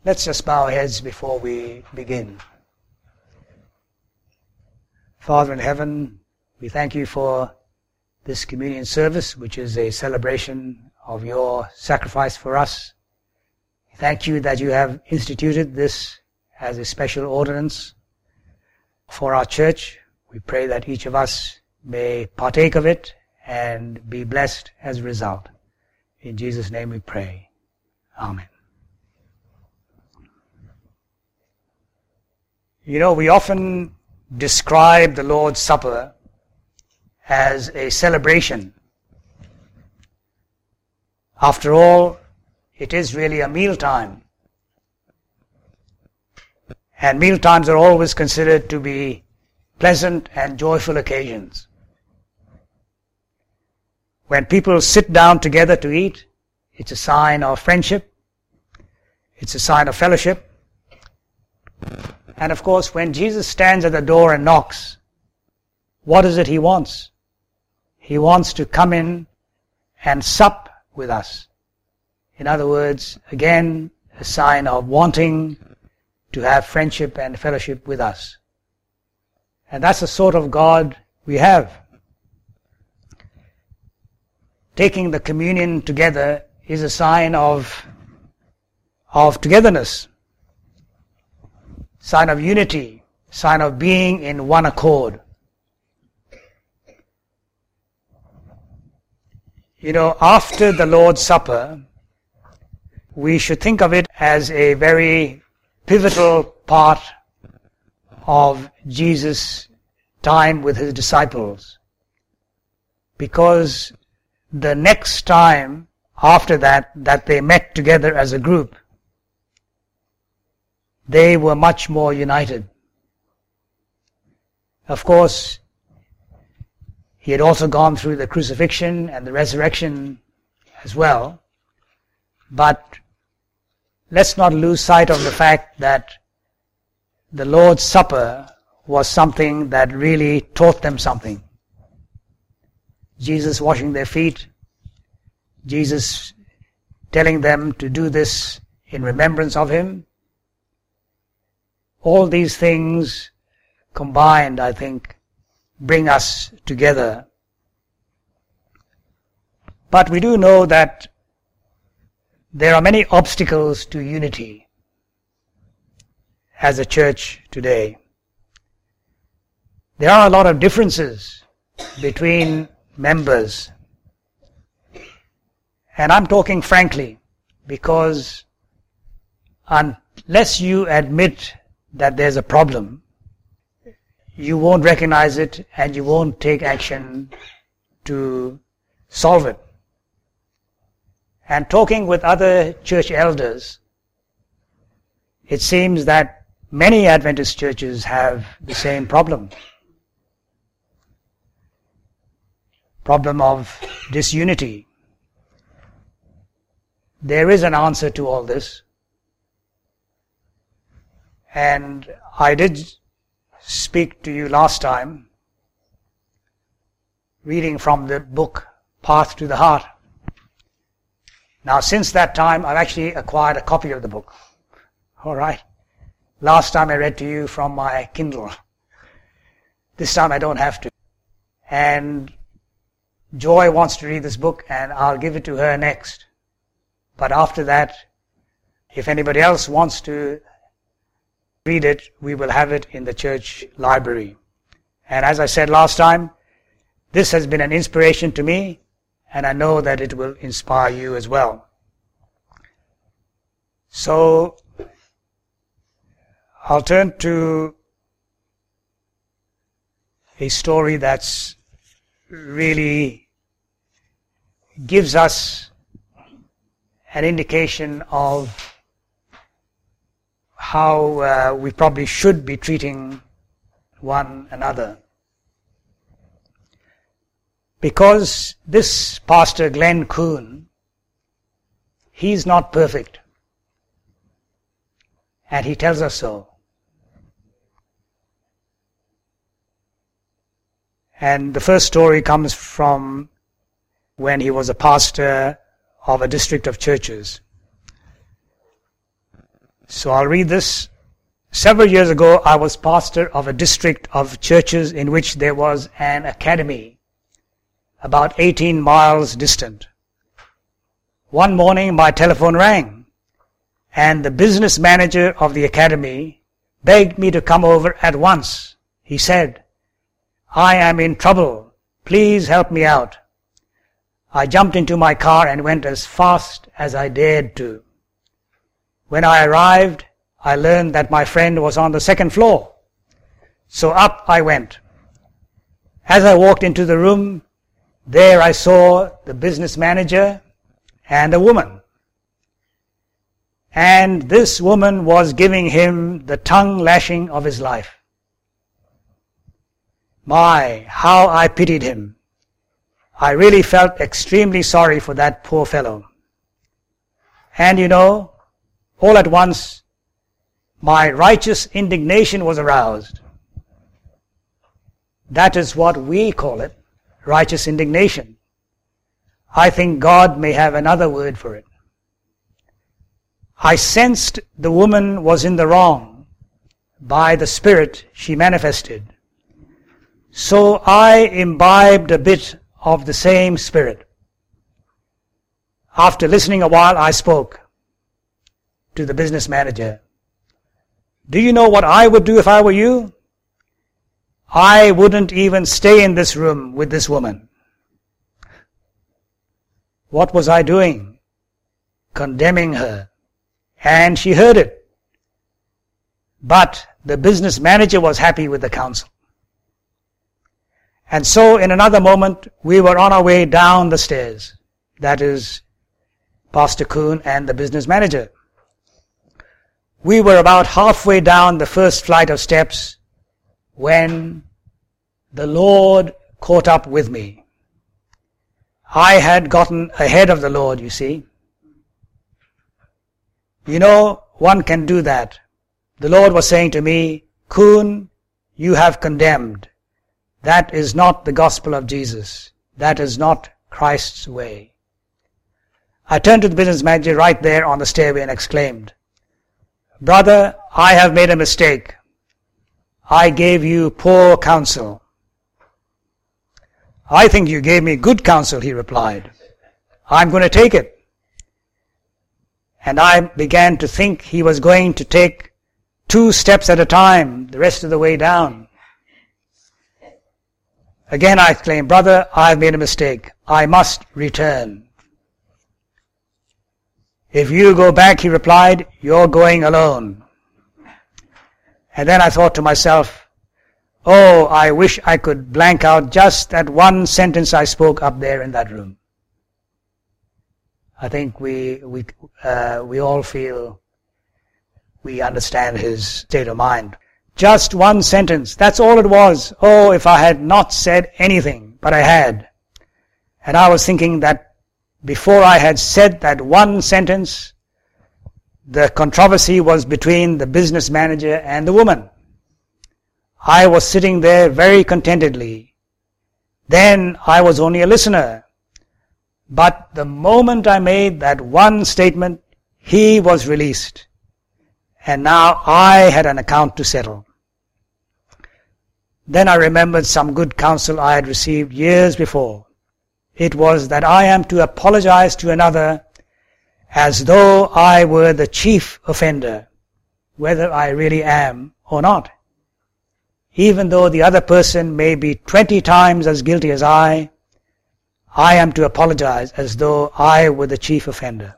Let's just bow our heads before we begin. Father in heaven, we thank you for this communion service, which is a celebration of your sacrifice for us. Thank you that you have instituted this as a special ordinance for our church. We pray that each of us may partake of it and be blessed as a result. In Jesus' name we pray. Amen. You know, we often describe the Lord's Supper as a celebration. After all, it is really a mealtime. And mealtimes are always considered to be pleasant and joyful occasions. When people sit down together to eat, it's a sign of friendship. It's a sign of fellowship. And of course, when Jesus stands at the door and knocks, what is it he wants? He wants to come in and sup with us. In other words, again, a sign of wanting to have friendship and fellowship with us. And that's the sort of God we have. Taking the communion together is a sign of togetherness, sign of unity, sign of being in one accord. You know, after the Lord's Supper, we should think of it as a very pivotal part of Jesus' time with his disciples. Because the next time after that they met together as a group, they were much more united. Of course, he had also gone through the crucifixion and the resurrection as well. But let's not lose sight of the fact that the Lord's Supper was something that really taught them something. Jesus washing their feet, Jesus telling them to do this in remembrance of him. All these things combined, I think, bring us together. But we do know that there are many obstacles to unity as a church today. There are a lot of differences between members. And I'm talking frankly, because unless you admit that there's a problem, you won't recognize it and you won't take action to solve it. And talking with other church elders, it seems that many Adventist churches have the same problem. Problem of disunity. There is an answer to all this. And I did speak to you last time, reading from the book Path to the Heart. Now, since that time, I've actually acquired a copy of the book. All right. Last time I read to you from my Kindle. This time I don't have to. And Joy wants to read this book, and I'll give it to her next. But after that, if anybody else wants to read it, we will have it in the church library. And as I said last time, this has been an inspiration to me, and I know that it will inspire you as well. So, I'll turn to a story that's really gives us an indication of how we probably should be treating one another. Because this Pastor Glenn Kuhn, he's not perfect. And he tells us so. And the first story comes from when he was a pastor of a district of churches. So I'll read this. Several years ago, I was pastor of a district of churches in which there was an academy about 18 miles distant. One morning, my telephone rang, and the business manager of the academy begged me to come over at once. He said, "I am in trouble. Please help me out." I jumped into my car and went as fast as I dared to. When I arrived, I learned that my friend was on the second floor. So up I went. As I walked into the room, there I saw the business manager and a woman. And this woman was giving him the tongue lashing of his life. My, how I pitied him. I really felt extremely sorry for that poor fellow. And you know, all at once, my righteous indignation was aroused. That is what we call it, righteous indignation. I think God may have another word for it. I sensed the woman was in the wrong by the spirit she manifested. So I imbibed a bit of the same spirit. After listening a while, I spoke to the business manager. "Do you know what I would do if I were you? I wouldn't even stay in this room with this woman." What was I doing? Condemning her. And she heard it. But the business manager was happy with the counsel. And so in another moment, we were on our way down the stairs. That is, Pastor Kuhn and the business manager. We were about halfway down the first flight of steps when the Lord caught up with me. I had gotten ahead of the Lord, you see. You know, one can do that. The Lord was saying to me, "Kuhn, you have condemned. That is not the gospel of Jesus. That is not Christ's way." I turned to the business manager right there on the stairway and exclaimed, "Brother, I have made a mistake. I gave you poor counsel." "I think you gave me good counsel," he replied. "I'm going to take it." And I began to think he was going to take 2 steps at a time, the rest of the way down. Again I exclaimed, "Brother, I've made a mistake. I must return." "If you go back," he replied, "you're going alone." And then I thought to myself, oh, I wish I could blank out just that one sentence I spoke up there in that room. I think we all feel we understand his state of mind. Just one sentence, that's all it was. Oh, if I had not said anything, but I had. And I was thinking that before I had said that one sentence, the controversy was between the business manager and the woman. I was sitting there very contentedly. Then I was only a listener. But the moment I made that one statement, he was released. And now I had an account to settle. Then I remembered some good counsel I had received years before. It was that I am to apologize to another as though I were the chief offender, whether I really am or not. Even though the other person may be 20 times as guilty as I am to apologize as though I were the chief offender.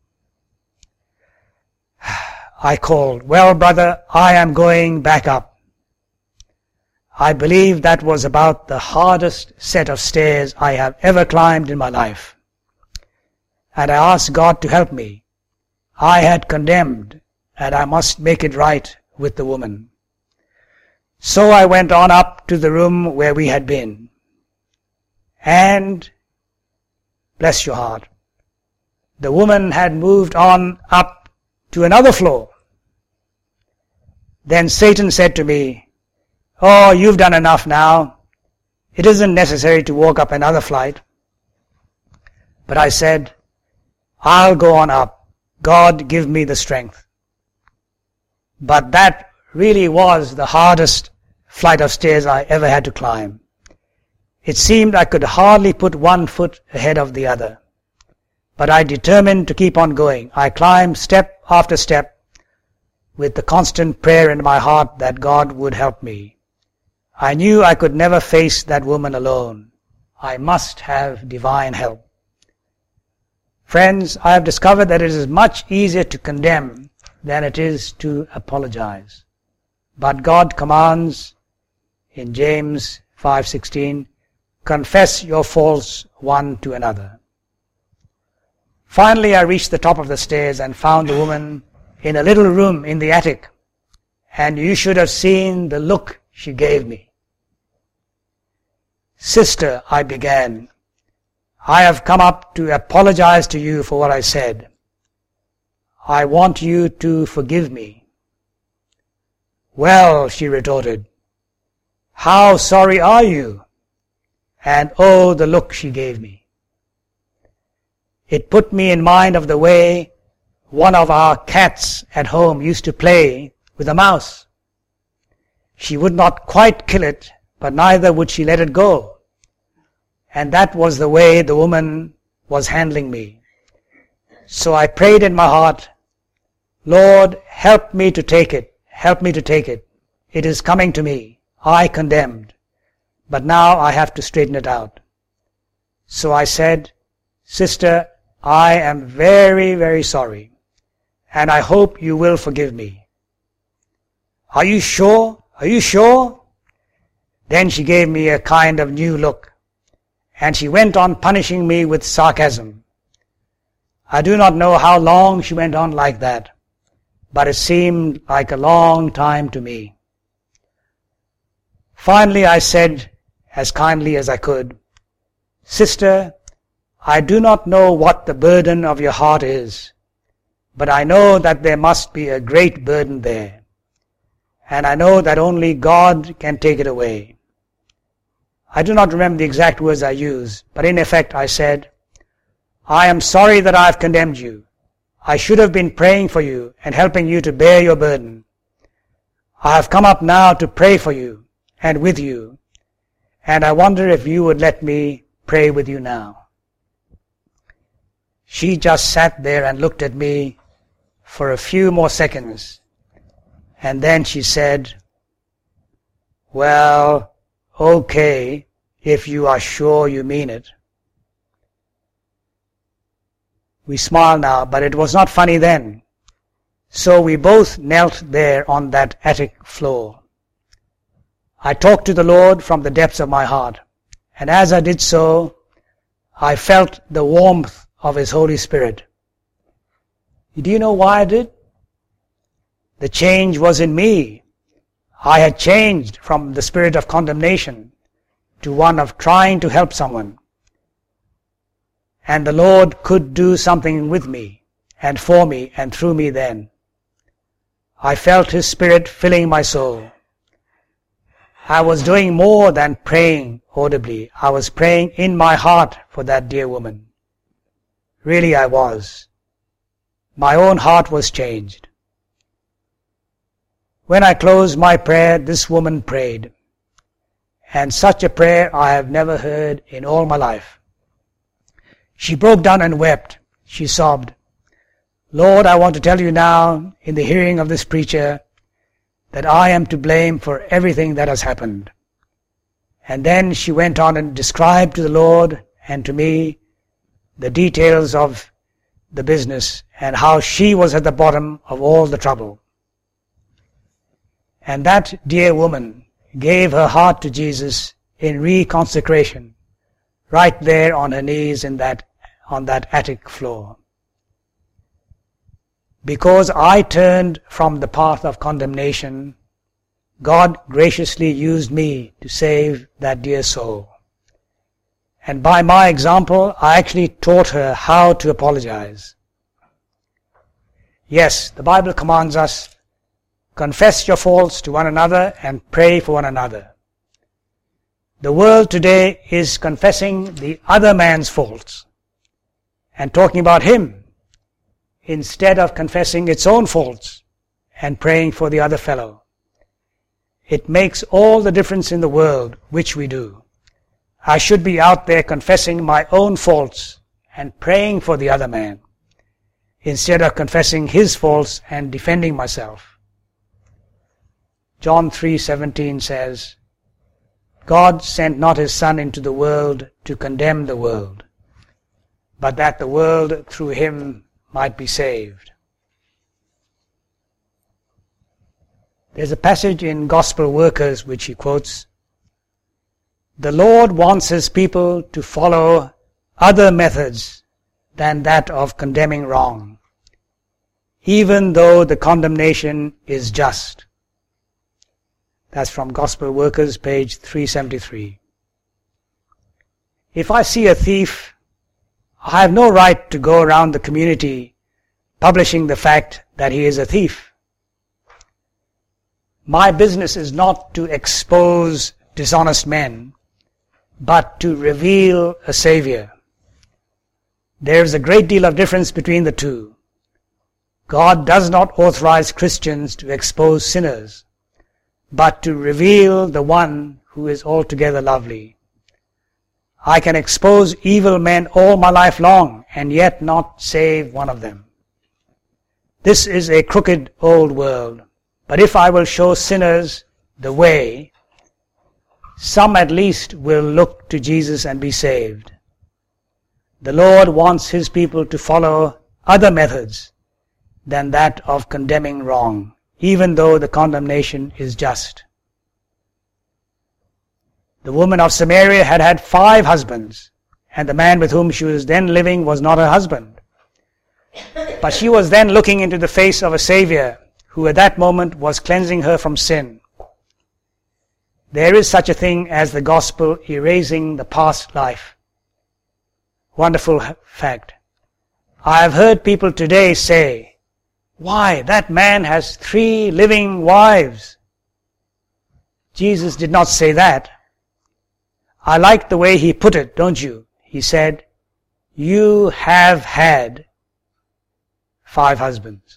I called, "Well, brother, I am going back up." I believe that was about the hardest set of stairs I have ever climbed in my life. And I asked God to help me. I had condemned, and I must make it right with the woman. So I went on up to the room where we had been. And, bless your heart, the woman had moved on up to another floor. Then Satan said to me, "Oh, you've done enough now. It isn't necessary to walk up another flight." But I said, "I'll go on up. God give me the strength." But that really was the hardest flight of stairs I ever had to climb. It seemed I could hardly put one foot ahead of the other. But I determined to keep on going. I climbed step after step with the constant prayer in my heart that God would help me. I knew I could never face that woman alone. I must have divine help. Friends, I have discovered that it is much easier to condemn than it is to apologize. But God commands in James 5:16, confess your faults one to another. Finally, I reached the top of the stairs and found the woman in a little room in the attic, and you should have seen the look she gave me. Sister, I began, I have come up to apologize to you for what I said. I want you to forgive me. Well, she retorted, how sorry are you? And oh, the look she gave me. It put me in mind of the way one of our cats at home used to play with a mouse. She would not quite kill it, but neither would she let it go. And that was the way the woman was handling me. So I prayed in my heart, Lord, help me to take it. Help me to take it. It is coming to me. I condemned. But now I have to straighten it out. So I said, Sister, I am very, very sorry, and I hope you will forgive me. Are you sure? Are you sure? Then she gave me a kind of new look, and she went on punishing me with sarcasm. I do not know how long she went on like that, but it seemed like a long time to me. Finally I said, as kindly as I could, Sister, I do not know what the burden of your heart is, but I know that there must be a great burden there, and I know that only God can take it away. I do not remember the exact words I used, but in effect I said, I am sorry that I have condemned you. I should have been praying for you and helping you to bear your burden. I have come up now to pray for you and with you, and I wonder if you would let me pray with you now. She just sat there and looked at me for a few more seconds, and then she said, well, okay, if you are sure you mean it. We smile now, but it was not funny then. So we both knelt there on that attic floor. I talked to the Lord from the depths of my heart, and as I did so, I felt the warmth of His Holy Spirit. Do you know why I did? The change was in me. I had changed from the spirit of condemnation to one of trying to help someone. And the Lord could do something with me and for me and through me then. I felt His Spirit filling my soul. I was doing more than praying audibly. I was praying in my heart for that dear woman. Really I was. My own heart was changed. When I closed my prayer, this woman prayed. And such a prayer I have never heard in all my life. She broke down and wept. She sobbed, Lord, I want to tell you now, in the hearing of this preacher, that I am to blame for everything that has happened. And then she went on and described to the Lord and to me the details of the business and how she was at the bottom of all the trouble. And that dear woman gave her heart to Jesus in reconsecration, right there on her knees on that attic floor. Because I turned from the path of condemnation, God graciously used me to save that dear soul. And by my example, I actually taught her how to apologize. Yes, the Bible commands us, confess your faults to one another and pray for one another. The world today is confessing the other man's faults and talking about him instead of confessing its own faults and praying for the other fellow. It makes all the difference in the world which we do. I should be out there confessing my own faults and praying for the other man, instead of confessing his faults and defending myself. John 3:17 says, God sent not his Son into the world to condemn the world, but that the world through him might be saved. There's a passage in Gospel Workers which he quotes. The Lord wants his people to follow other methods than that of condemning wrong, even though the condemnation is just. That's from Gospel Workers, page 373. If I see a thief, I have no right to go around the community publishing the fact that he is a thief. My business is not to expose dishonest men, but to reveal a Savior. There is a great deal of difference between the two. God does not authorize Christians to expose sinners, but to reveal the one who is altogether lovely. I can expose evil men all my life long and yet not save one of them. This is a crooked old world, but if I will show sinners the way, some at least will look to Jesus and be saved. The Lord wants his people to follow other methods than that of condemning wrong, even though the condemnation is just. The woman of Samaria had had 5 husbands, and the man with whom she was then living was not her husband. But she was then looking into the face of a Savior who at that moment was cleansing her from sin. There is such a thing as the gospel erasing the past life. Wonderful fact. I have heard people today say, why, that man has 3 living wives. Jesus did not say that. I like the way he put it, don't you? He said, you have had 5 husbands.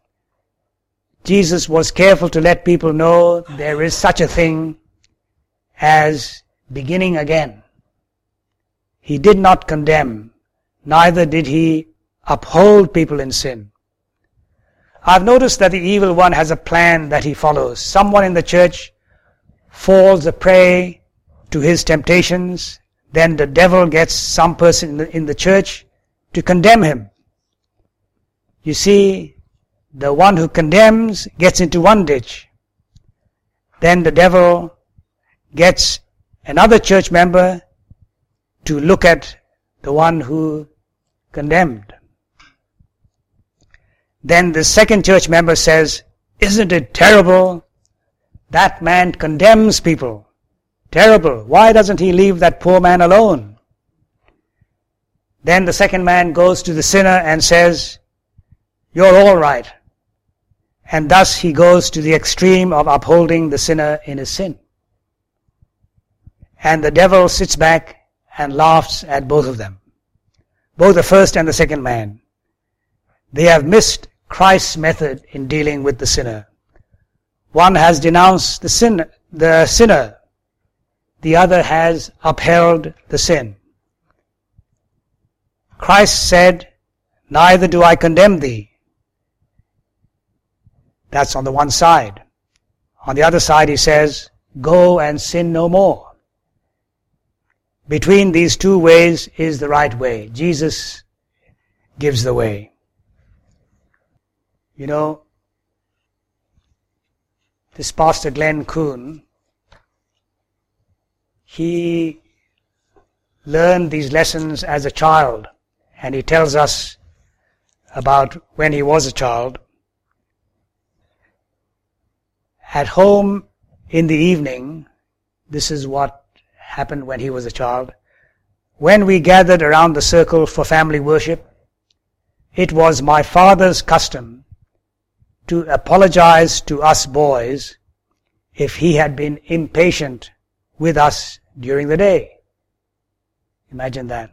Jesus was careful to let people know there is such a thing as beginning again. He did not condemn, neither did he uphold people in sin. I've noticed that the evil one has a plan that he follows. Someone in the church falls a prey to his temptations, then the devil gets some person in the church to condemn him. You see, the one who condemns gets into one ditch. Then the devil gets another church member to look at the one who condemned. Then the second church member says, isn't it terrible? That man condemns people. Terrible. Why doesn't he leave that poor man alone? Then the second man goes to the sinner and says, you're all right. And thus he goes to the extreme of upholding the sinner in his sin. And the devil sits back and laughs at both of them, both the first and the second man. They have missed Christ's method in dealing with the sinner. One has denounced the sinner. The other has upheld the sin. Christ said, neither do I condemn thee. That's on the one side. On the other side he says, go and sin no more. Between these two ways is the right way. Jesus gives the way. You know, this Pastor Glenn Kuhn, he learned these lessons as a child, and he tells us about when he was a child. At home in the evening, this is what happened when he was a child. When we gathered around the circle for family worship, it was my father's custom to apologize to us boys if he had been impatient with us during the day. Imagine that.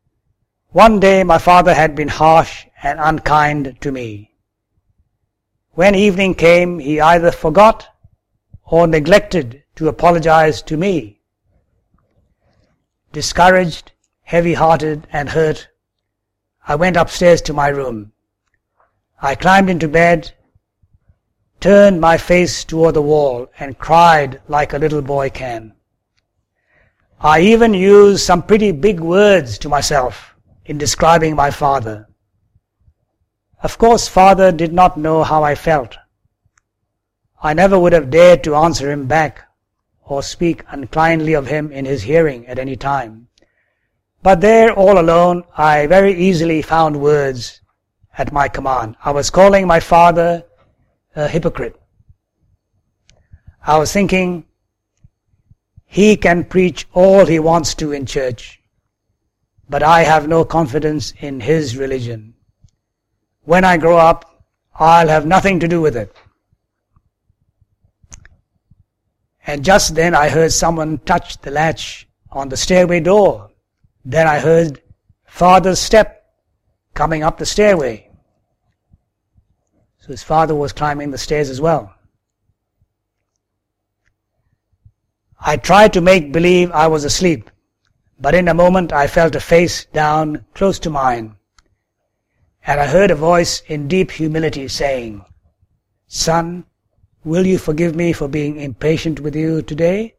One day my father had been harsh and unkind to me. when evening came, he either forgot or neglected to apologize to me. Discouraged, heavy-hearted, and hurt, I went upstairs to my room. I climbed into bed, turned my face toward the wall, and cried like a little boy can. I even used some pretty big words to myself in describing my father. Of course, Father did not know how I felt. I never would have dared to answer him back or speak unkindly of him in his hearing at any time. But there, all alone, I very easily found words at my command. I was calling my father a hypocrite. I was thinking, he can preach all he wants to in church, but I have no confidence in his religion. When I grow up, I'll have nothing to do with it. And just then I heard someone touch the latch on the stairway door. Then I heard Father's step coming up the stairway. So his father was climbing the stairs as well. I tried to make believe I was asleep, but in a moment I felt a face down close to mine, and I heard a voice in deep humility saying, "Son, will you forgive me for being impatient with you today?"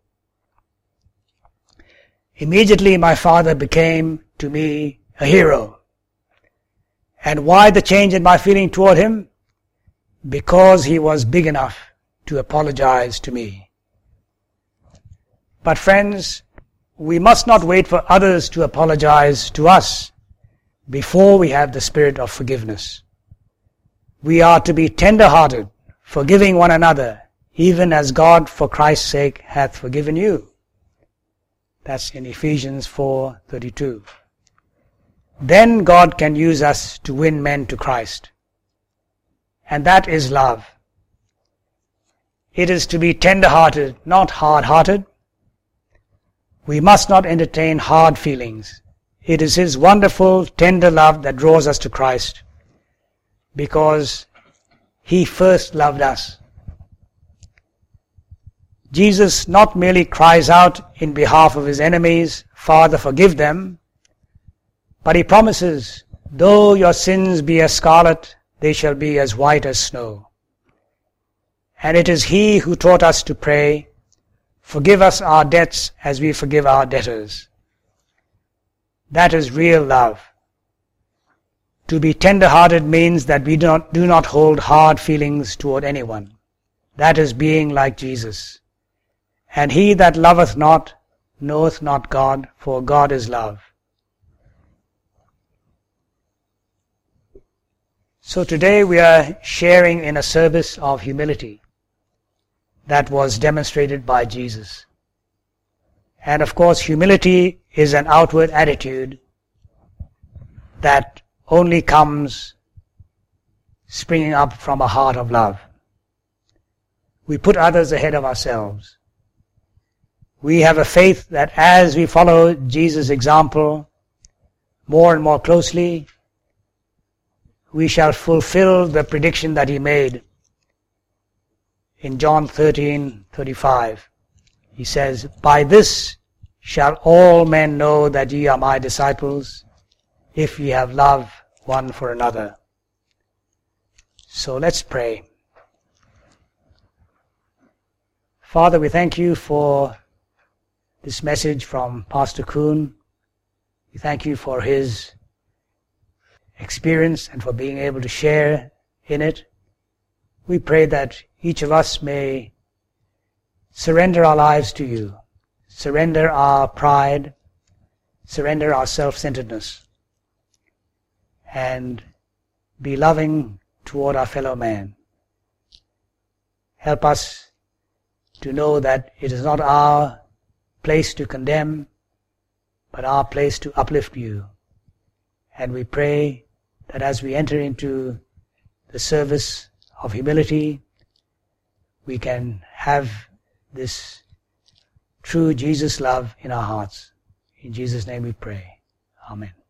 Immediately my father became to me a hero. And why the change in my feeling toward him? Because he was big enough to apologize to me. But friends, we must not wait for others to apologize to us before we have the spirit of forgiveness. We are to be tender-hearted, forgiving one another, even as God for Christ's sake hath forgiven you. That's in Ephesians 4:32. Then God can use us to win men to Christ. And that is love. It is to be tender-hearted, not hard-hearted. We must not entertain hard feelings. It is His wonderful, tender love that draws us to Christ, because He first loved us. Jesus not merely cries out in behalf of His enemies, "Father, forgive them," but He promises, "Though your sins be as scarlet, they shall be as white as snow." And it is He who taught us to pray, "Forgive us our debts as we forgive our debtors." That is real love. To be tender-hearted means that we do not hold hard feelings toward anyone. That is being like Jesus. And he that loveth not knoweth not God, for God is love. So today we are sharing in a service of humility that was demonstrated by Jesus. And of course, humility is an outward attitude that only comes springing up from a heart of love. We put others ahead of ourselves. We have a faith that as we follow Jesus' example more and more closely, we shall fulfill the prediction that He made in John 13:35. He says, "By this shall all men know that ye are my disciples, if ye have love one for another." So let's pray. Father, we thank you for this message from Pastor Kuhn. We thank you for his experience and for being able to share in it. We pray that each of us may surrender our lives to you, surrender our pride, surrender our self-centeredness, and be loving toward our fellow man. Help us to know that it is not our place to condemn, but our place to uplift you. And we pray that as we enter into the service of humility, we can have this true Jesus love in our hearts. In Jesus' name we pray. Amen.